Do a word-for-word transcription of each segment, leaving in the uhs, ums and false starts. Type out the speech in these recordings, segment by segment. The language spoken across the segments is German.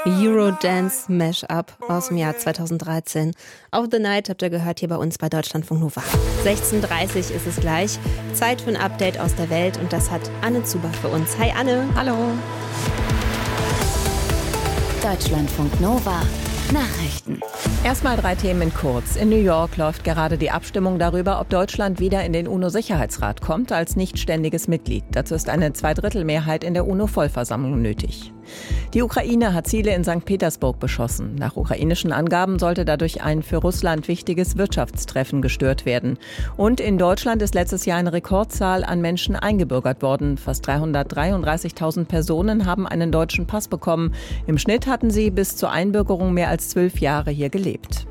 Eurodance Mashup aus dem Jahr zweitausenddreizehn. Auf The Night habt ihr gehört hier bei uns bei Deutschlandfunk Nova. sechzehn Uhr dreißig ist es gleich. Zeit für ein Update aus der Welt und das hat Anne Zuber für uns. Hi Anne. Hallo. Deutschlandfunk Nova. Nachrichten. Erstmal drei Themen in kurz. In New York läuft gerade die Abstimmung darüber, ob Deutschland wieder in den U N O-Sicherheitsrat kommt als nicht ständiges Mitglied. Dazu ist eine Zweidrittelmehrheit in der U N O-Vollversammlung nötig. Die Ukraine hat Ziele in Sankt Petersburg beschossen. Nach ukrainischen Angaben sollte dadurch ein für Russland wichtiges Wirtschaftstreffen gestört werden. Und in Deutschland ist letztes Jahr eine Rekordzahl an Menschen eingebürgert worden. Fast dreihundertdreiunddreißigtausend Personen haben einen deutschen Pass bekommen. Im Schnitt hatten sie bis zur Einbürgerung mehr als zwölf Jahre hier gelebt.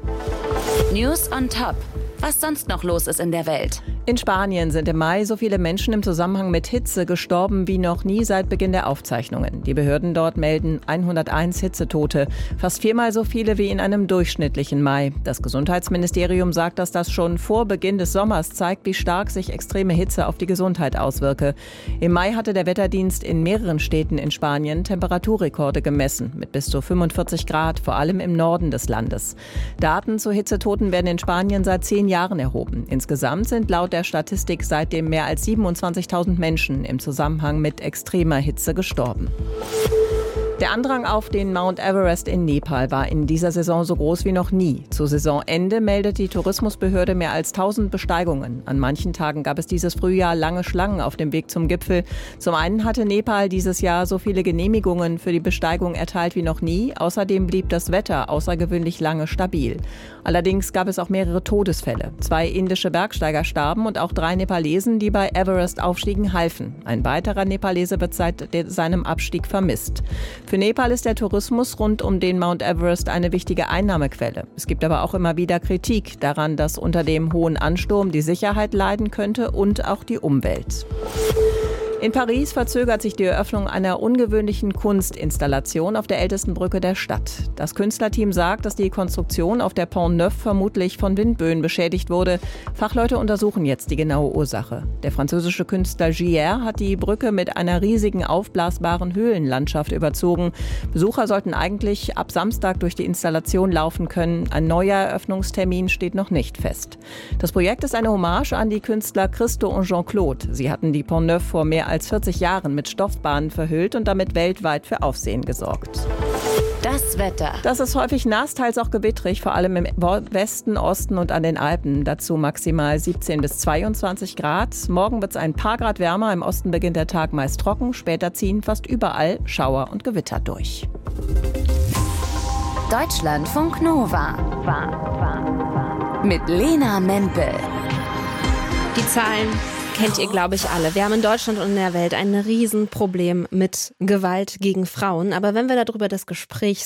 News on Top. Was sonst noch los ist in der Welt. In Spanien sind im Mai so viele Menschen im Zusammenhang mit Hitze gestorben wie noch nie seit Beginn der Aufzeichnungen. Die Behörden dort melden hunderteins Hitzetote, fast viermal so viele wie in einem durchschnittlichen Mai. Das Gesundheitsministerium sagt, dass das schon vor Beginn des Sommers zeigt, wie stark sich extreme Hitze auf die Gesundheit auswirke. Im Mai hatte der Wetterdienst in mehreren Städten in Spanien Temperaturrekorde gemessen, mit bis zu fünfundvierzig Grad, vor allem im Norden des Landes. Daten zu Hitzetoten werden in Spanien seit zehn Jahren erhoben. Insgesamt sind laut der Statistik seitdem mehr als siebenundzwanzigtausend Menschen im Zusammenhang mit extremer Hitze gestorben. Der Andrang auf den Mount Everest in Nepal war in dieser Saison so groß wie noch nie. Zu Saisonende meldet die Tourismusbehörde mehr als tausend Besteigungen. An manchen Tagen gab es dieses Frühjahr lange Schlangen auf dem Weg zum Gipfel. Zum einen hatte Nepal dieses Jahr so viele Genehmigungen für die Besteigung erteilt wie noch nie. Außerdem blieb das Wetter außergewöhnlich lange stabil. Allerdings gab es auch mehrere Todesfälle. Zwei indische Bergsteiger starben und auch drei Nepalesen, die bei Everest aufstiegen, halfen. Ein weiterer Nepalese wird seit seinem Abstieg vermisst. Für Nepal ist der Tourismus rund um den Mount Everest eine wichtige Einnahmequelle. Es gibt aber auch immer wieder Kritik daran, dass unter dem hohen Ansturm die Sicherheit leiden könnte und auch die Umwelt. In Paris verzögert sich die Eröffnung einer ungewöhnlichen Kunstinstallation auf der ältesten Brücke der Stadt. Das Künstlerteam sagt, dass die Konstruktion auf der Pont Neuf vermutlich von Windböen beschädigt wurde. Fachleute untersuchen jetzt die genaue Ursache. Der französische Künstler Gier hat die Brücke mit einer riesigen aufblasbaren Höhlenlandschaft überzogen. Besucher sollten eigentlich ab Samstag durch die Installation laufen können. Ein neuer Eröffnungstermin steht noch nicht fest. Das Projekt ist eine Hommage an die Künstler Christo und Jean-Claude. Sie hatten die Pont Neuf vor mehr als vierzig Jahren mit Stoffbahnen verhüllt und damit weltweit für Aufsehen gesorgt. Das Wetter. Das ist häufig nass, teils auch gewittrig, vor allem im Westen, Osten und an den Alpen. Dazu maximal siebzehn bis zweiundzwanzig Grad. Morgen wird es ein paar Grad wärmer. Im Osten beginnt der Tag meist trocken. Später ziehen fast überall Schauer und Gewitter durch. Deutschlandfunk Nova. Mit Lena Mempel. Die Zahlen kennt ihr, glaube ich, alle. Wir haben in Deutschland und in der Welt ein Riesenproblem mit Gewalt gegen Frauen. Aber wenn wir darüber das Gespräch